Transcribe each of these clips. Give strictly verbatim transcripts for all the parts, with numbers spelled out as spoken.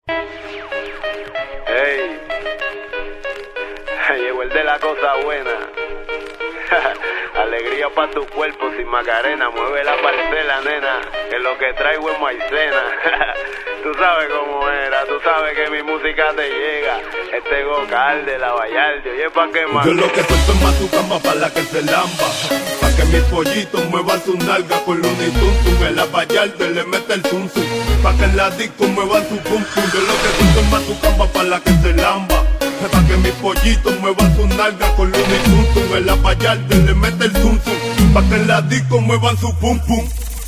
Ey, llegó el de la cosa buena. Alegría pa' tu cuerpo sin Macarena. Mueve la parcela, nena, que lo que traigo es maicena. Tú sabes cómo era, tú sabes que mi música te llega. Este Gocal de la Vallarde, oye, pa' que más. Yo lo que suelto es Matucamba pa' la que se lamba, pa' que mis pollitos muevan su nalga con Looney Tunes. En la Vallarde le mete el zum zum, pa' que en la disco muevan su pum pum. Yo lo que suelto es Matucamba pa' la que se lamba, pa' que mis pollitos muevan su nalga con Looney Tunes. En la Vallarde le mete el zum zum, pa' que en la disco muevan su pum pum.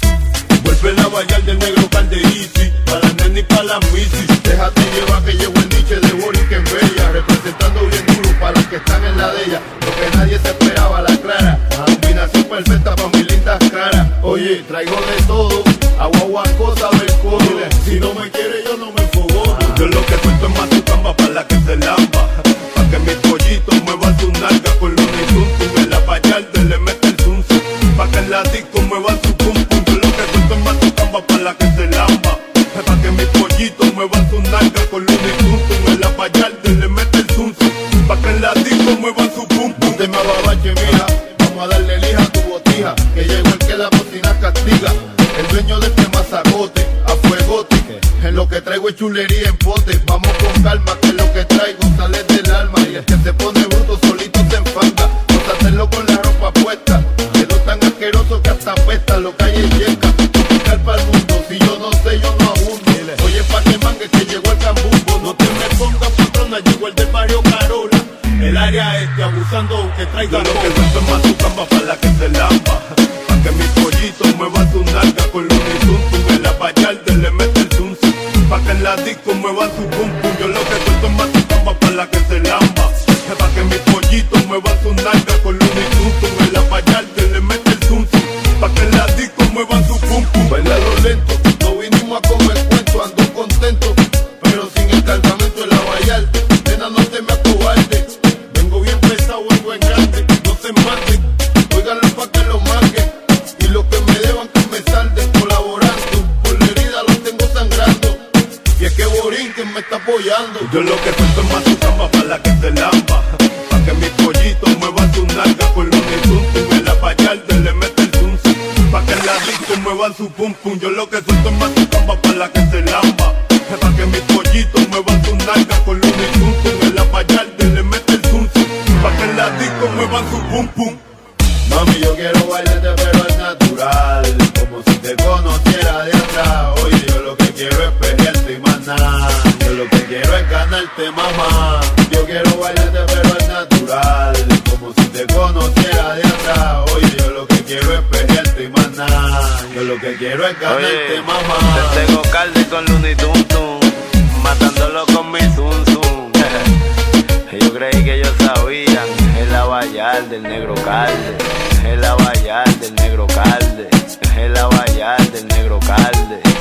Vuelve la Vallarde del negro Calderisi, pa' la nena y pa' la misi. Déjate llevar que llegó el niche de Boris que es bella, representando bien duro para los que están en la de ella. Lo que nadie se esperaba, la clara, combinación perfecta pa' mis lindas caras. Oye, traigo de todo, agua, agua, cosa del codo. Si no me quiere yo no me enfogono. Yo lo que cuento es Matucamba pa' la que se lamba, pa' que mis pollitos muevan su nalga con los Tunes. En la Vallarde le mete el zum zum, pa' que en la disco muevan su pum pum. Yo lo que cuento es Matucamba pa' la que se lamba, pa' que mis pollitos muevan su nalga con los Tunes. En la Vallarde le mete el zum zum, pa' que en la disco muevan su pum pum. Te me ababache, mija, vamos a darle lija a tu botija, que llegó el que la bocina castiga. El dueño de este mazacote, a fuegote, en lo que traigo es chulería en pote. Vamos con calma, que lo que traigo sale del alma. Y el que se pone bruto solito se enfanga, no hacerlo con la ropa puesta. Quedó tan asqueroso que hasta apesta, lo calle llega. Picar pa'l mundo, si yo no sé yo no abundo. Oye, pa' que mangue que llegó el cambumbo. No te me pongas patrona, llegó el del barrio Carola. El área este abusando aunque traiga lo que suelto es Matucamba pa' la que se lamba, pa' que mis pollitos muevan su nalga con los Tunes. En la Vallarde le mete el zum zum, pa' que en la disco muevan su pum pum. Yo lo que suelto es Matucamba pa' la que se lamba, pa' que mis pollitos muevan su nalga con los Tunes. En la Vallarde le mete el zum zum, pa' que en la disco muevan su pum pum. Bailalo lento, no vinimos a comer cuento, ando contento, pero sin el cargamento en la Vallarde. Nena, no te me acobarde, vengo bien pesado, vengo en grande, no se manden, óiganlo pa' que lo marquen, y lo que me deban que me salden, colaborando, por la herida los tengo sangrando, y es que Borinquen me está apoyando. Yo lo que suelto es Matucamba pa' la que se lamba, pa' que mis pollitos muevan su nalga con los Tunes. En la Vallarde le mete el zum zum, pa' que en la disco muevan su pum pum. Yo lo que suelto es Matucamba pa' la que se lamba, pa' que mis pollitos muevan su nalga con los Tunes. En la Vallarde le mete el zum zum, pa' que en la disco muevan su pum pum. Mami, yo quiero bailarte pero es natural, como si te conociera de atrás. Oye, yo lo que quiero es pelearte y más nada, yo lo que quiero es ganarte, mamá. Yo quiero bailarte pero es natural, como si te conociera de atrás. Oye, yo lo que quiero es pelearte y más nada, yo lo que quiero es ganarte, Oye, mamá. te tengo calde con Looney Tunes, matándolo con mi zum zum. Yo creí que ellos sabían, es la Vallarde del negro Calde, es la Vallarde del negro Calde, es la Vallarde del negro Calde.